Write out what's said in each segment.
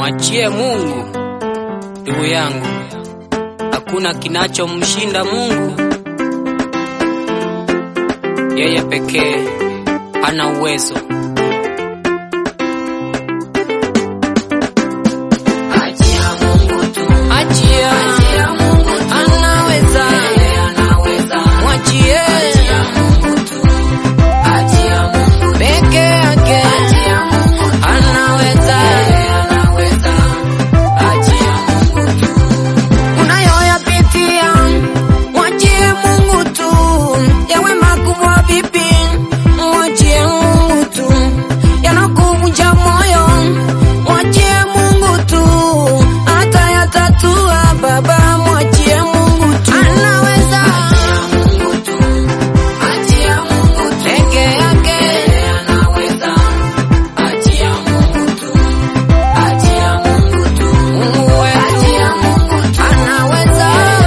Mwachie Mungu, ndugu yangu, hakuna kinachomshinda Mungu. Yeye pekee ana uwezo. Achia Mungu tu, achia Mungu tu, anaweza, mwachie Mungu tu, achia Mungu peke yake, achia Mungu anaweza, achia Mungu tu. Unayoyapitia mwachie Mungu tu, yawe makubwa vipi, mwachie Mungu tu, yanakuvunja moyo, mwachie Mungu tu, atayatatua baba, mwachie Mungu tu, anaweza, Mungu tu, achia Mungu tu, peke yake anaweza, achia Mungu tu, achia Mungu tu, Mungu wetu, achia Mungu tu, anaweza,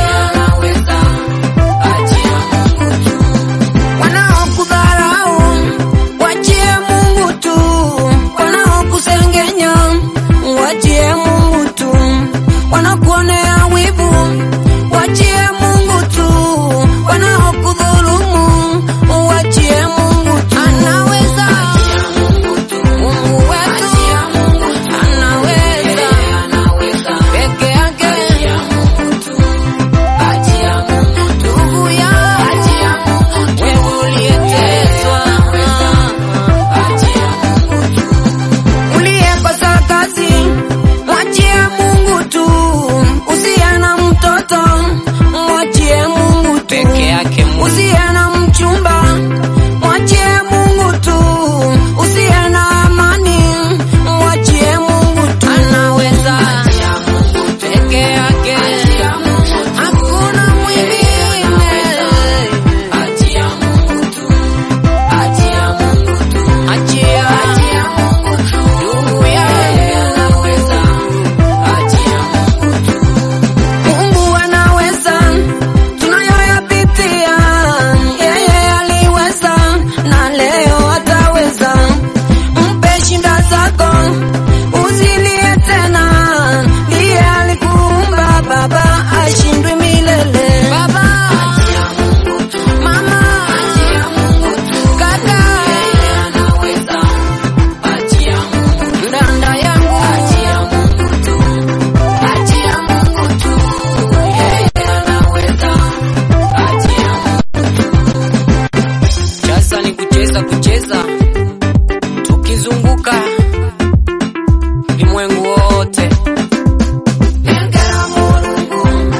achia Mungu tu. Wanaokudharau wachie Mungu tu, wanaokusengenya wachie Mungu tu, wanakuonea wivu wachie Mungu tu, wanaokudhulumu wachie Mungu tu, anaweza, Mungu tu, Mungu wetu, anaweza, peke yake, Mungu tu, achia Mungu tu, ndugu yangu, wewe uliyeteswa, achia Mungu tu, uliyekosa kazi mwachie Mungu tu, usiye na mtoto mwachie Mungu tu, peke yake Mungu, usiye na mchumba mwachie Mungu tu, usiye na amani mwachie Mungu tu, anaweza, peke yake, hakuna mwingine, achia Mungu tu, achia Mungu tu, achia Mungu tu, ndugu yangu, anaweza, achia Mungu tu. Mungu anaweza, tunayoyapitia yeye aliweza, na leo ataweza. Mpe shinda zako, usilie tena, ndiye alikuumba baba, ashindwe milele baba, achia Mungu tu, mama, achia Mungu tu, kaka, yeye anaweza, achia Mungu tu, dada yangu, achia Mungu tu, achia Mungu tu, yeye anaweza, achia Mungu tu. Sasa ni kucheza tukizunguka ulimwengu wote. Negera Mulungu,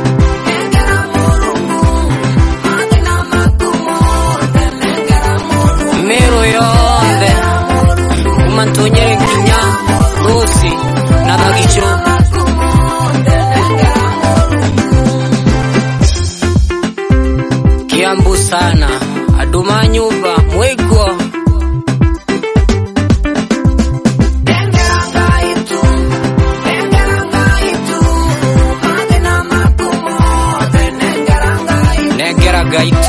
matena magumu, negera Mulungu, mero yonde, umantonyere kinya, rusi, na bagicho, Kiambu sana, aduma nyumba, mwego, negera gaitu,